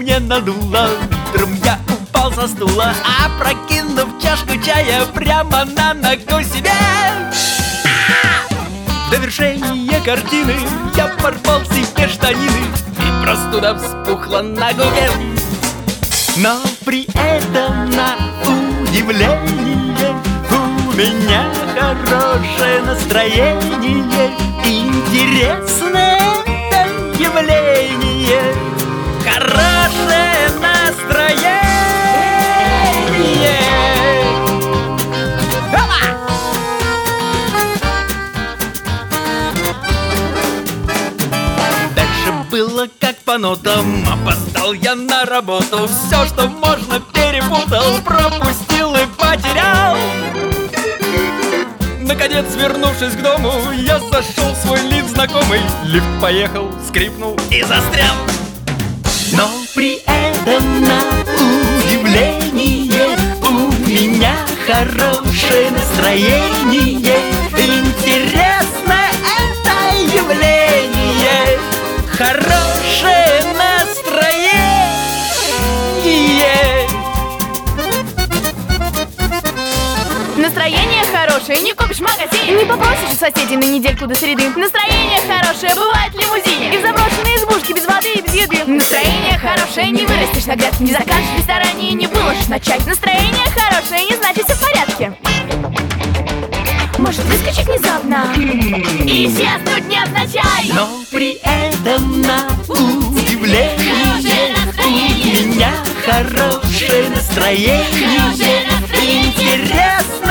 мне надуло. Утром я упал со стула, опрокинув чашку чая прямо на ногу себе. В довершение картины я порвал себе штанины, и простуда вспухла на губе. Но при этом, на удивление, у меня хорошее настроение. Интересное это явление. Хорошее настроение. Дальше было как по нотам. Опоздал я на работу, все, что можно, перепутал, пропустил и потерял. Наконец, вернувшись к дому, я зашел в свой лифт знакомый. Лифт поехал, скрипнул и застрял. Но при этом, на удивление, у меня хорошее настроение. Интересно это явление. Хорошее настроение. Настроение хорошее, не купишь в магазине, не попросишь у соседей на недельку до среды. Настроение хорошее бывает в лимузине и в заброшенной избушке без воды и без еды. Настроение хорошее, не вырастешь на грядке, не закажешь в ресторане и не выложишь на чай. Настроение хорошее, не значит все в порядке. Может выскочить внезапно и исчезнуть невзначай. Но при этом, на удивление, у меня хорошее настроение. Интересно